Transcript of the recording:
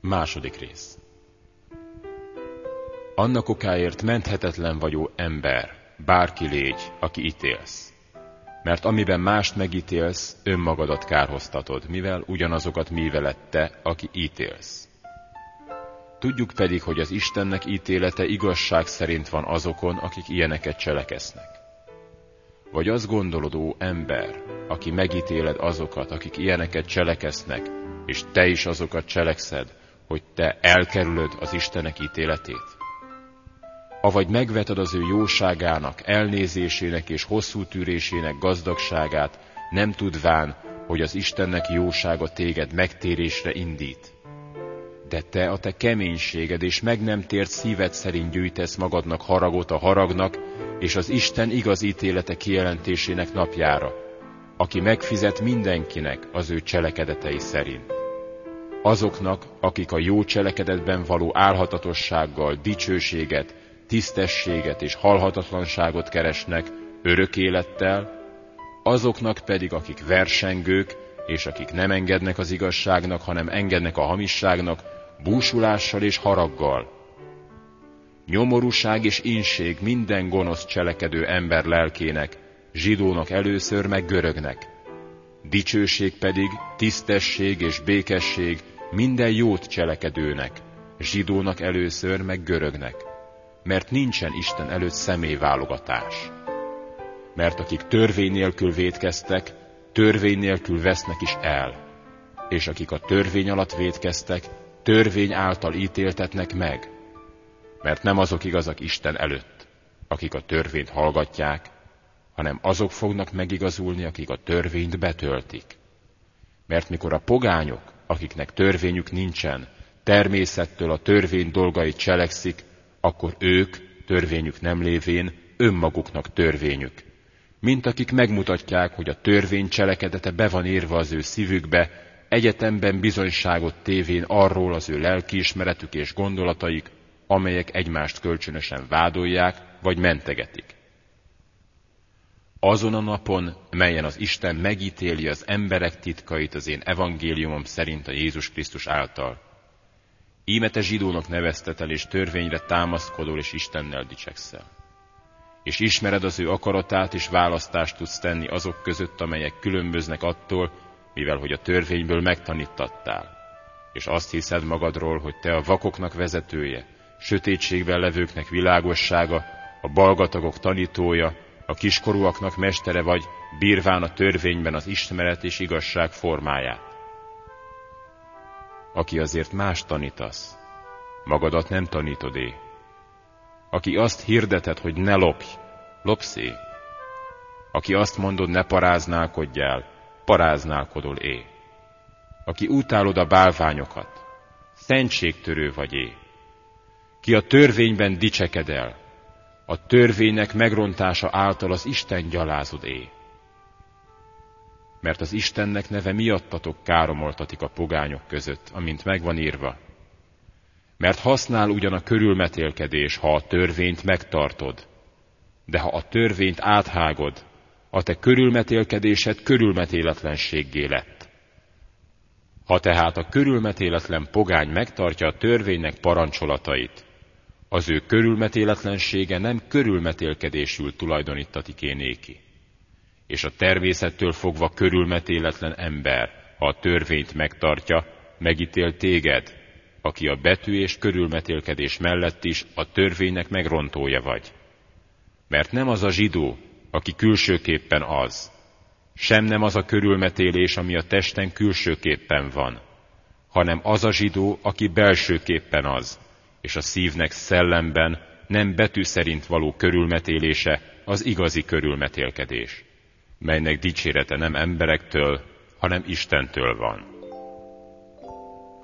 Második rész. Annak okáért menthetetlen vagy, ó ember, bárki légy, aki ítélsz. Mert amiben mást megítélsz, önmagadat kárhoztatod, mivel ugyanazokat miveled te, aki ítélsz. Tudjuk pedig, hogy az Istennek ítélete igazság szerint van azokon, akik ilyeneket cselekesznek. Vagy azt gondolod, ó ember, aki megítéled azokat, akik ilyeneket cselekesznek, és te is azokat cselekszed, hogy te elkerülöd az Istennek ítéletét? Avagy megveted az ő jóságának, elnézésének és hosszú tűrésének gazdagságát, nem tudván, hogy az Istennek jósága téged megtérésre indít. De te a te keménységed és meg nem tért szíved szerint gyűjtesz magadnak haragot a haragnak és az Isten igaz ítélete kijelentésének napjára, aki megfizet mindenkinek az ő cselekedetei szerint. Azoknak, akik a jó cselekedetben való álhatatossággal dicsőséget, tisztességet és halhatatlanságot keresnek örök élettel, azoknak pedig, akik versengők, és akik nem engednek az igazságnak, hanem engednek a hamisságnak, búsulással és haraggal. Nyomorúság és inség minden gonosz cselekedő ember lelkének, zsidónak először, meg görögnek. Dicsőség pedig, tisztesség és békesség minden jót cselekedőnek, zsidónak először, meg görögnek. Mert nincsen Isten előtt személyválogatás. Mert akik törvény nélkül vétkeztek, törvény nélkül vesznek is el, és akik a törvény alatt vétkeztek, törvény által ítéltetnek meg. Mert nem azok igazak Isten előtt, akik a törvényt hallgatják, hanem azok fognak megigazulni, akik a törvényt betöltik. Mert mikor a pogányok, akiknek törvényük nincsen, természettől a törvény dolgait cselekszik, akkor ők, törvényük nem lévén, önmaguknak törvényük. Mint akik megmutatják, hogy a törvény cselekedete be van írva az ő szívükbe, egyetemben bizonyságot tévén arról az ő lelkiismeretük és gondolataik, amelyek egymást kölcsönösen vádolják, vagy mentegetik. Azon a napon, melyen az Isten megítéli az emberek titkait az én evangéliumom szerint a Jézus Krisztus által. Íme te zsidónak neveztetel, és törvényre támaszkodol, és Istennel dicsekszel. És ismered az ő akaratát, és választást tudsz tenni azok között, amelyek különböznek attól, mivel hogy a törvényből megtanítattál. És azt hiszed magadról, hogy te a vakoknak vezetője, sötétségben levőknek világossága, a balgatagok tanítója, a kiskorúaknak mestere vagy, bírván a törvényben az ismeret és igazság formáját. Aki azért más tanítasz, magadat nem tanítod-é. Aki azt hirdeted, hogy ne lopj, lopsz-é. Aki azt mondod, ne paráználkodjál, paráználkodol-é. Aki utálod a bálványokat, szentségtörő vagy-é. Ki a törvényben dicsekedel, a törvénynek megrontása által az Isten gyalázod-é. Mert az Istennek neve miattatok káromoltatik a pogányok között, amint megvan írva. Mert használ ugyan a körülmetélkedés, ha a törvényt megtartod, de ha a törvényt áthágod, a te körülmetélkedésed körülmetéletlenséggé lett. Ha tehát a körülmetéletlen pogány megtartja a törvénynek parancsolatait, az ő körülmetéletlensége nem körülmetélkedésül tulajdonítatik-é néki. És a természettől fogva körülmetéletlen ember, ha a törvényt megtartja, megítél téged, aki a betű és körülmetélkedés mellett is a törvénynek megrontója vagy. Mert nem az a zsidó, aki külsőképpen az, sem nem az a körülmetélés, ami a testen külsőképpen van, hanem az a zsidó, aki belsőképpen az, és a szívnek szellemben, nem betű szerint való körülmetélése az igazi körülmetélkedés, melynek dicsérete nem emberektől, hanem Istentől van.